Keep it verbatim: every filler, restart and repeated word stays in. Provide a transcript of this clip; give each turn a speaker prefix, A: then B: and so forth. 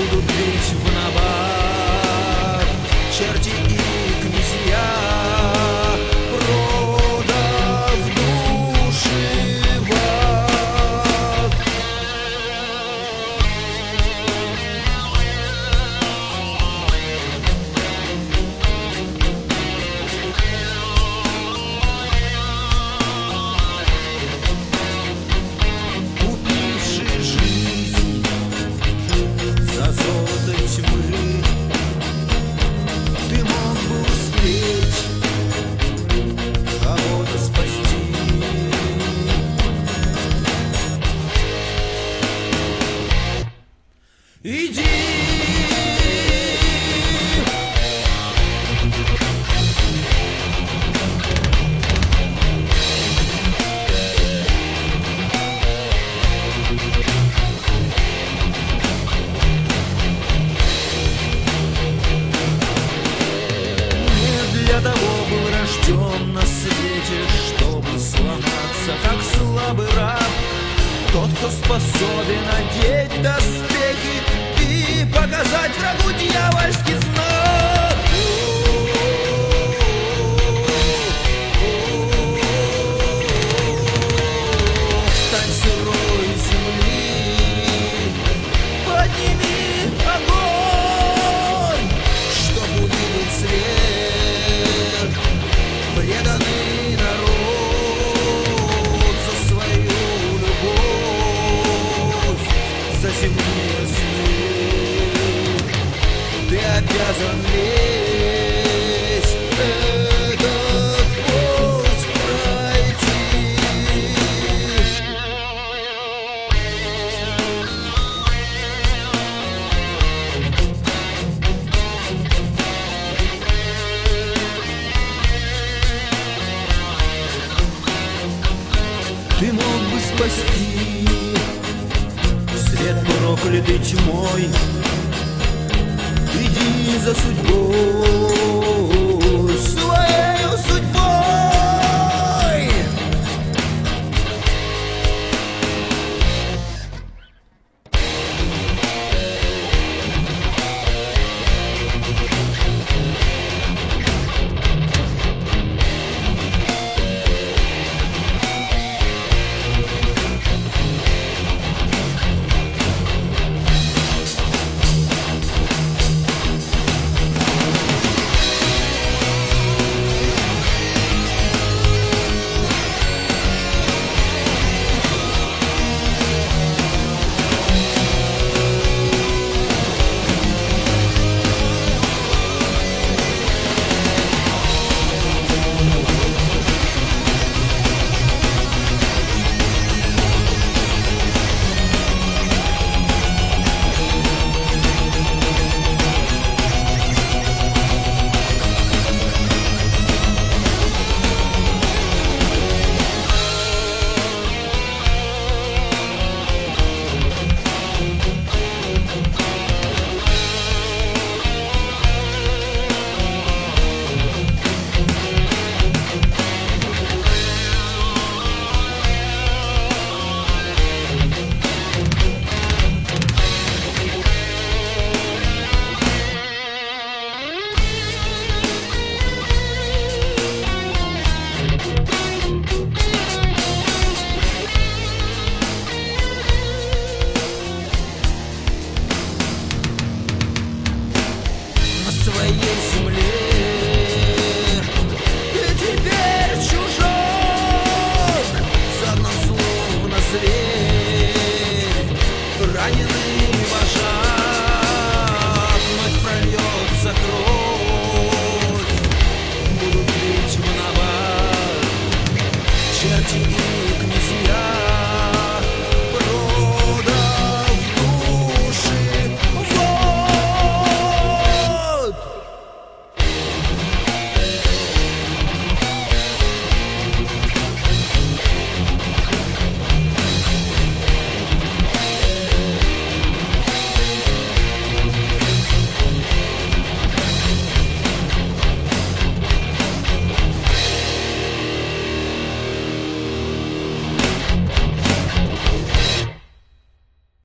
A: будут бить в набат черти и князья, продав души в ад. Купивший жизнь за золото тьмы, ты мог бы успеть кого-то спасти. Иди, не для того был рожден на свете, чтобы сломаться, как слабый раб. Тот, кто способен одеть доспехи и показать врагу дьявольский знак. Встань с сырой земли, подними огонь, чтоб увидеть свет, преданный народ за свою любовь, за земные сны. Ты обязан весь этот путь пройти. Ты мог бы спасти свет, проклятый тьмой. Иди за судьбой, своею судьбой. На своей земле